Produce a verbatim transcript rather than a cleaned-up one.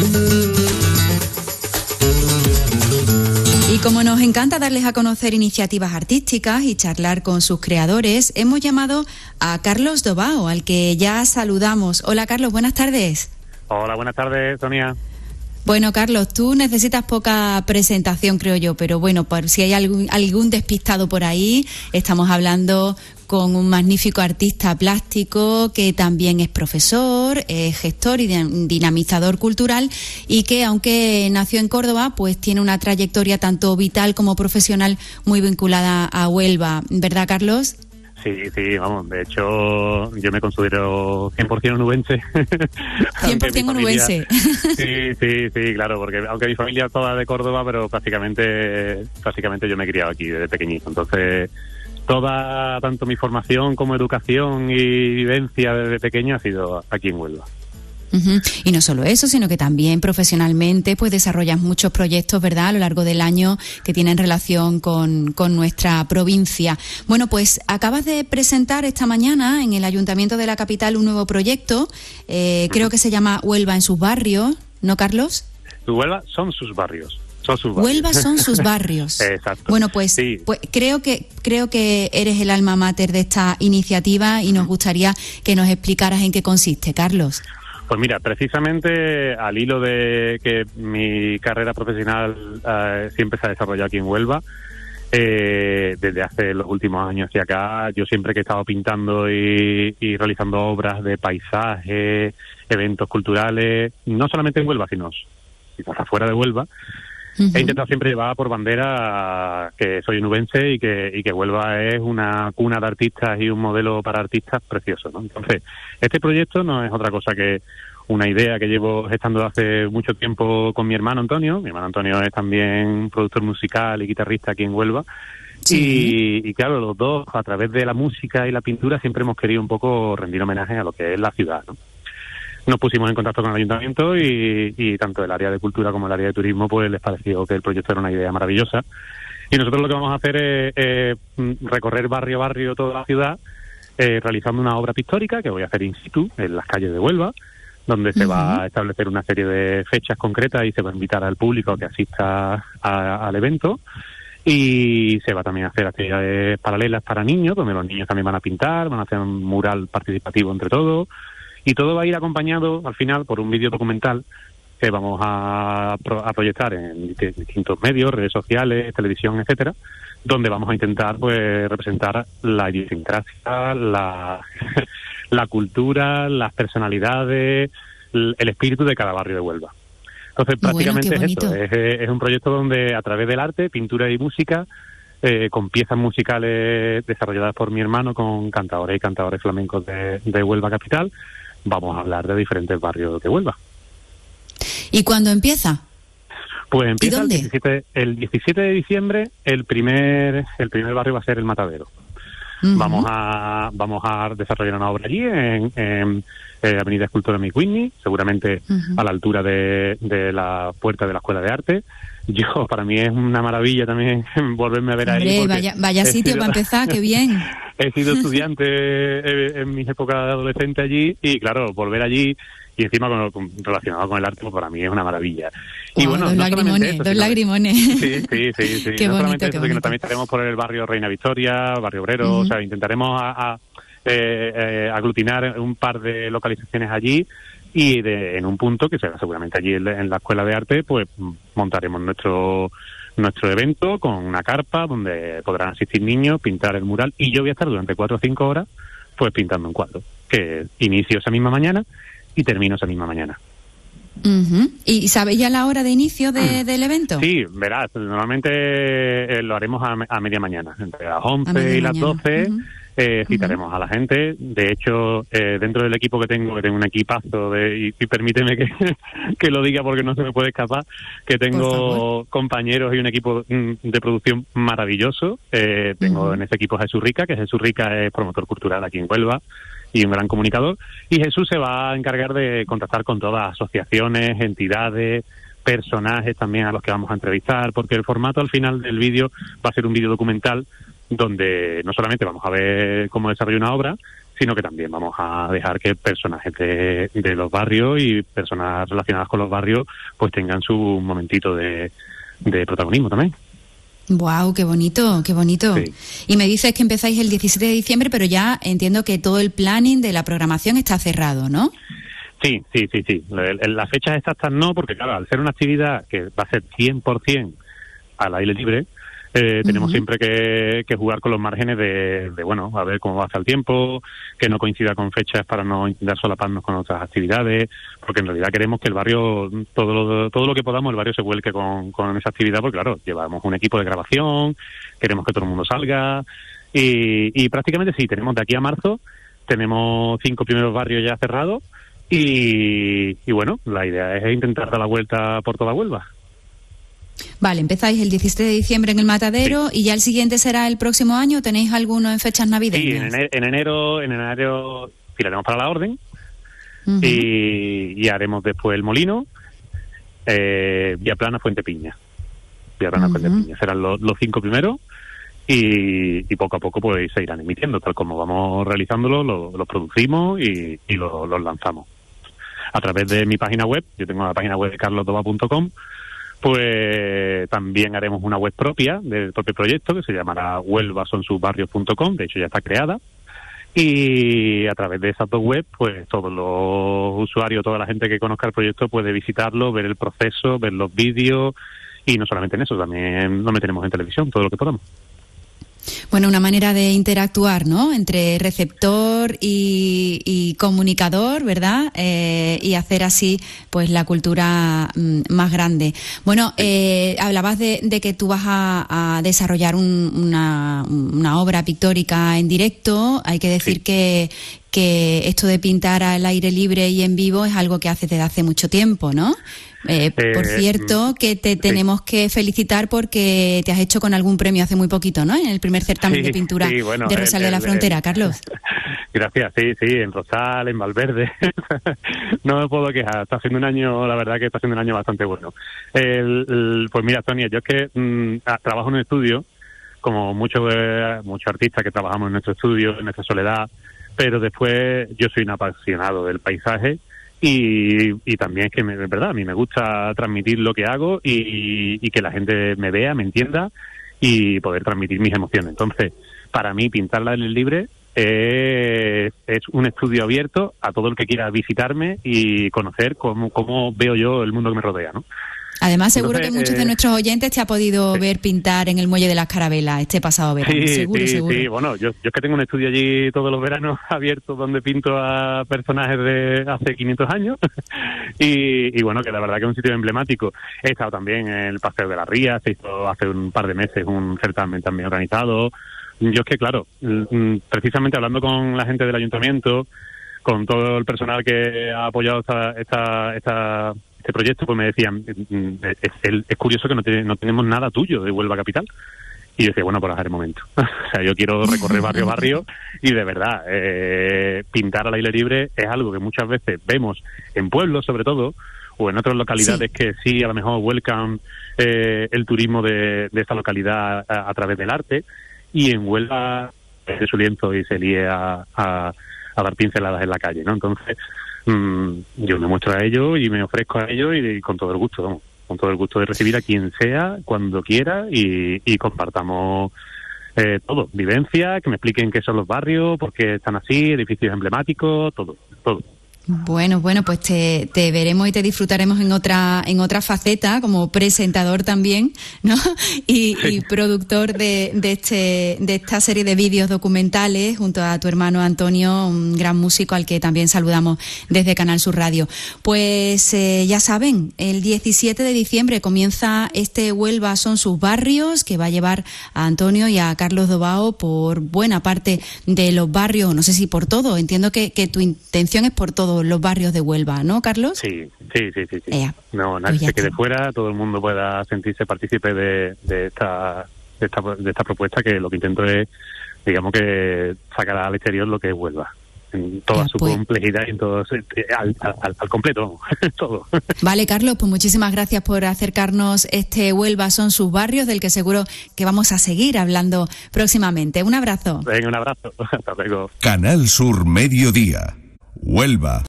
Y como nos encanta darles a conocer iniciativas artísticas y charlar con sus creadores, hemos llamado a Carlos Dobao, al que ya saludamos. Hola Carlos, buenas tardes. Hola, buenas tardes, Sonia. Bueno, Carlos, tú necesitas poca presentación, creo yo, pero bueno, por si hay algún, algún despistado por ahí, estamos hablando con un magnífico artista plástico que también es profesor, es gestor y dinamizador cultural y que, aunque nació en Córdoba, pues tiene una trayectoria tanto vital como profesional muy vinculada a Huelva. ¿Verdad, Carlos? Sí, sí, vamos, de hecho yo me considero cien por ciento onubense. cien por ciento onubense. Sí, sí, sí, claro, porque aunque mi familia es toda de Córdoba, pero prácticamente, prácticamente yo me he criado aquí desde pequeñito, entonces toda, tanto mi formación como educación y vivencia desde pequeño ha sido aquí en Huelva. Uh-huh. Y no solo eso, sino que también profesionalmente pues desarrollas muchos proyectos, ¿verdad?, a lo largo del año que tienen relación con, con nuestra provincia. Bueno, pues acabas de presentar esta mañana en el Ayuntamiento de la capital un nuevo proyecto, eh, creo que se llama Huelva en sus barrios, ¿no, Carlos? Huelva son sus barrios. Son sus barrios. Huelva son sus barrios. Exacto. Bueno, pues, sí. pues creo que creo que eres el alma mater de esta iniciativa y nos gustaría que nos explicaras en qué consiste, Carlos. Pues mira, precisamente al hilo de que mi carrera profesional eh, siempre se ha desarrollado aquí en Huelva, eh, desde hace los últimos años hacia acá, yo siempre que he estado pintando y, y realizando obras de paisaje, eventos culturales, no solamente en Huelva, sino quizás afuera de Huelva, uh-huh. He intentado siempre llevar por bandera que soy onubense y que, y que Huelva es una cuna de artistas y un modelo para artistas precioso, ¿no? Entonces, este proyecto no es otra cosa que una idea que llevo gestando hace mucho tiempo con mi hermano Antonio. Mi hermano Antonio es también productor musical y guitarrista aquí en Huelva. Sí. Y, y claro, los dos, a través de la música y la pintura, siempre hemos querido un poco rendir homenaje a lo que es la ciudad, ¿no? Nos pusimos en contacto con el ayuntamiento y, y tanto el área de cultura como el área de turismo pues les pareció que el proyecto era una idea maravillosa. Y nosotros lo que vamos a hacer es eh, recorrer barrio a barrio toda la ciudad, eh, realizando una obra pictórica que voy a hacer in situ en las calles de Huelva, donde se uh-huh. va a establecer una serie de fechas concretas y se va a invitar al público a que asista a, al evento. Y se va también a hacer actividades paralelas para niños, donde los niños también van a pintar, van a hacer un mural participativo entre todos. Y todo va a ir acompañado, al final, por un vídeo documental que vamos a, pro- a proyectar en distintos medios, redes sociales, televisión, etcétera, donde vamos a intentar pues representar la idiosincrasia, la, la cultura, las personalidades, el espíritu de cada barrio de Huelva. Entonces, prácticamente bueno, es esto, es, es un proyecto donde a través del arte, pintura y música, Eh, con piezas musicales desarrolladas por mi hermano, con cantadores y cantadores flamencos de, de Huelva capital, vamos a hablar de diferentes barrios de Huelva. ¿Y cuándo empieza? Pues empieza el diecisiete, el diecisiete de diciembre, el primer el primer barrio va a ser el Matadero. Uh-huh. Vamos a vamos a desarrollar una obra allí en, en eh, Avenida Escultora Mick Whitney, seguramente uh-huh. a la altura de, de la puerta de la Escuela de Arte. Yo, para mí es una maravilla también volverme a ver Hombre, ahí. Vaya, vaya sitio sido, para empezar, qué bien. He sido estudiante en, en mis épocas de adolescente allí y, claro, volver allí y encima con, con, relacionado con el arte, pues para mí es una maravilla. Wow, y bueno, dos no lagrimones, eso, dos sino, lagrimones. Sí, sí, sí. sí. Qué no bonito, solamente qué eso, bonito. sino también estaremos por el barrio Reina Victoria, barrio Obrero, uh-huh. o sea, intentaremos a, a, eh, eh, aglutinar un par de localizaciones allí y de, en un punto que será seguramente allí en, en la Escuela de Arte, pues montaremos nuestro nuestro evento con una carpa donde podrán asistir niños, pintar el mural y yo voy a estar durante cuatro o cinco horas pues pintando un cuadro, que inicio esa misma mañana y termino esa misma mañana. Uh-huh. ¿Y sabéis ya la hora de inicio de, del evento? Sí, verás, normalmente eh, lo haremos a, a media mañana, entre las once y las mañana. doce. Uh-huh. Eh, citaremos uh-huh. a la gente. De hecho, eh, dentro del equipo que tengo, que tengo un equipazo, de, y, y permíteme que, que lo diga porque no se me puede escapar, que tengo compañeros y un equipo de producción maravilloso. Eh, tengo uh-huh. en ese equipo a Jesús Rica, que Jesús Rica es promotor cultural aquí en Huelva y un gran comunicador. Y Jesús se va a encargar de contactar con todas las asociaciones, entidades, personajes también a los que vamos a entrevistar, porque el formato al final del vídeo va a ser un vídeo documental donde no solamente vamos a ver cómo desarrolla una obra, sino que también vamos a dejar que personajes de, de los barrios y personas relacionadas con los barrios pues tengan su momentito de, de protagonismo también. Wow, qué bonito, qué bonito. Sí. Y me dices que empezáis el diecisiete de diciembre, pero ya entiendo que todo el planning de la programación está cerrado, ¿no? Sí, sí, sí, sí. Las fechas exactas no, porque claro, al ser una actividad que va a ser cien por ciento al aire libre, eh, tenemos uh-huh. siempre que, que jugar con los márgenes de, de, bueno, a ver cómo va a estar el tiempo, que no coincida con fechas para no intentar solaparnos con otras actividades, porque en realidad queremos que el barrio, todo lo, todo lo que podamos, el barrio se vuelque con, con esa actividad, porque claro, llevamos un equipo de grabación, queremos que todo el mundo salga, y, y prácticamente sí, tenemos de aquí a marzo, tenemos cinco primeros barrios ya cerrados, y, y bueno, la idea es intentar dar la vuelta por toda Huelva. Vale, empezáis el diecisiete de diciembre en el Matadero, sí. Y ya el siguiente será el próximo año. ¿Tenéis alguno en fechas navideñas? Sí, en enero, en enero, en enero tiraremos para la Orden, uh-huh. y, y haremos después el Molino, eh, Viaplana, Fuente Piña. Viaplana, uh-huh. Fuente Piña. Serán los, los cinco primeros y, y poco a poco pues se irán emitiendo. Tal como vamos realizándolo, los lo producimos y, y los lo lanzamos. A través de mi página web, yo tengo la página web de carlos doba punto com, pues también haremos una web propia del propio proyecto que se llamará huelva son sus barrios punto com, de hecho ya está creada, y a través de esas dos webs pues todos los usuarios, toda la gente que conozca el proyecto puede visitarlo, ver el proceso, ver los vídeos, y no solamente en eso, también lo meteremos en televisión, todo lo que podamos. Bueno, una manera de interactuar, ¿no?, entre receptor y, y comunicador, ¿verdad? Eh, y hacer así, pues, la cultura mm, más grande. Bueno, eh, hablabas de, de que tú vas a, a desarrollar un, una, una obra pictórica en directo. Hay que decir sí. que, que esto de pintar al aire libre y en vivo es algo que haces desde hace mucho tiempo, ¿no? Eh, eh, por cierto, que te sí. tenemos que felicitar porque te has hecho con algún premio hace muy poquito, ¿no? En el primer certamen sí, de pintura sí, bueno, de Rosal el, de la el, Frontera, el, Carlos. Gracias, sí, sí, en Rosal, en Valverde. No me puedo quejar, está siendo un año, la verdad que está siendo un año bastante bueno. El, el, pues mira, Sonia, yo es que mmm, trabajo en un estudio, como muchos eh, muchos artistas que trabajamos en nuestro estudio, en nuestra soledad, pero después yo soy un apasionado del paisaje. Y, y también es que, me, es verdad, a mí me gusta transmitir lo que hago y, y que la gente me vea, me entienda y poder transmitir mis emociones. Entonces, para mí, pintarla en el libre es, es un estudio abierto a todo el que quiera visitarme y conocer cómo, cómo veo yo el mundo que me rodea, ¿no? Además, seguro Entonces, que muchos eh, de nuestros oyentes te ha podido sí. ver pintar en el Muelle de las Carabelas este pasado verano. Sí, seguro, sí, seguro. sí. Bueno, yo, yo es que tengo un estudio allí todos los veranos abierto donde pinto a personajes de hace quinientos años y, y bueno, que la verdad que es un sitio emblemático. He estado también en el Paseo de la Ría, se hizo hace un par de meses un certamen también organizado. Yo es que, claro, precisamente hablando con la gente del ayuntamiento, con todo el personal que ha apoyado esta esta, esta este proyecto, pues me decían, es, es, es curioso que no, te, no tenemos nada tuyo de Huelva Capital. Y yo decía, bueno, pues dejar el momento. O sea, yo quiero recorrer barrio a barrio y de verdad, eh, pintar al aire libre es algo que muchas veces vemos en pueblos, sobre todo, o en otras localidades sí. que sí, a lo mejor vuelcan eh, el turismo de, de esta localidad a, a través del arte, y en Huelva es de su lienzo y se líe a, a, a dar pinceladas en la calle, ¿no? Entonces, yo me muestro a ello y me ofrezco a ello y, y con todo el gusto, ¿no? con todo el gusto de recibir a quien sea, cuando quiera y, y compartamos eh, todo, vivencia, que me expliquen qué son los barrios, por qué están así, edificios emblemáticos, todo, todo. Bueno, bueno, pues te, te veremos y te disfrutaremos en otra en otra faceta, como presentador también, ¿no? Y, y productor de, de este de esta serie de vídeos documentales junto a tu hermano Antonio, un gran músico al que también saludamos desde Canal Sur Radio. Pues eh, ya saben, el diecisiete de diciembre comienza este Huelva son sus barrios, que va a llevar a Antonio y a Carlos Dobao por buena parte de los barrios, no sé si por todo, entiendo que, que tu intención es por todo los barrios de Huelva, ¿no, Carlos? Sí, sí, sí, sí. sí. Ea, no, nadie pues se quede fuera, todo el mundo pueda sentirse partícipe de, de esta de esta de esta propuesta, que lo que intento es, digamos, que sacar al exterior lo que es Huelva. en toda Ya, su pues. complejidad y en todo, al, al, al completo, todo. Vale, Carlos, pues muchísimas gracias por acercarnos este Huelva son sus barrios, del que seguro que vamos a seguir hablando próximamente. Un abrazo. Venga, un abrazo. Hasta luego. Canal Sur Mediodía. Huelva.